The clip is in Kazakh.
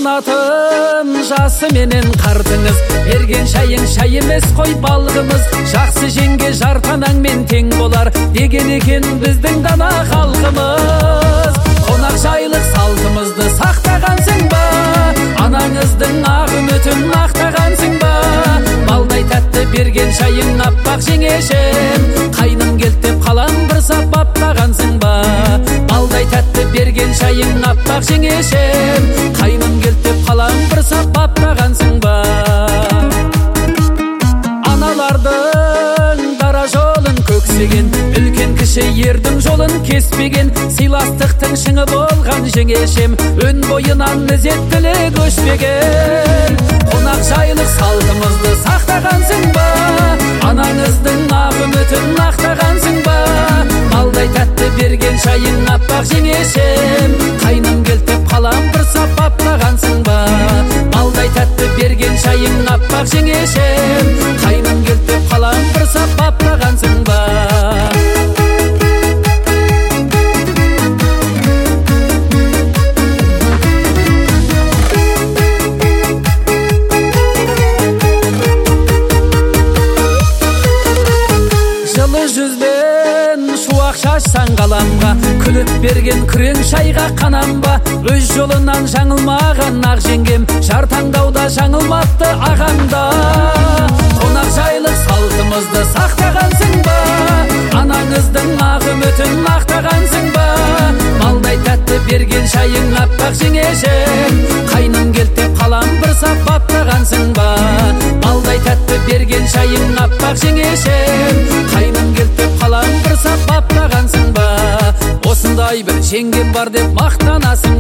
санатын жасы менен қартыңыз, берген шайың шай емес қой балғымыз. Жақсы жеңге жартанаңмен тең болар деген екен біздің ғана халқымыз. Қонақ жайлық салтымызды сақтағансың ба, анаңыздың ақ үмітін ақтағансың ба. Балдай тәтті берген шайың аппақ жеңешем, қайным келтеп қалам бір сап баптағансың ба. Балдай тәтті берген шайың аппақ жеңешем, қайным келтеп қалам бір сап баптағансың ба. Аналардың дара жолын көксеген, үлкен кіші ердің жолын кеспеген, сыйластықтың шыңы болған жеңешем, өн бойынан ізеттілі көшпеген. Қонақ жайлық салтымызды сақтағансың ба, анаңыздың ақ үмітін ақтағансың ба. Балдай тәтті берген шайың аппақ жеңешем, қайным келтеп қалам бір сап баптағансың ба. Балдай тәтті берген шайың аппақ жеңешем, қайным келтеп қалам бір сап баптағансың ба. Жылы жүзбен шуақ шашсан қаламға, күліп берген күрең шайға қанам ба. Өз жолынан жаңылмаған ақ жеңгем, жар таңдауда жаңылмапты ағамда. Қонақ жайлық салтымызды сақтағансың ба, анаңыздың ақ үмітін ақтағансың ба. Балдай тәтті берген шайың аппақ жеңешем, қайным келтеп қалам бір сап баптағансың ба. Балдай тәтті берген шайың аппақ жеңешем, қайным келтеп қалам бір сап баптағансың ба. Осындай бір жеңгем бар деп мақтанасың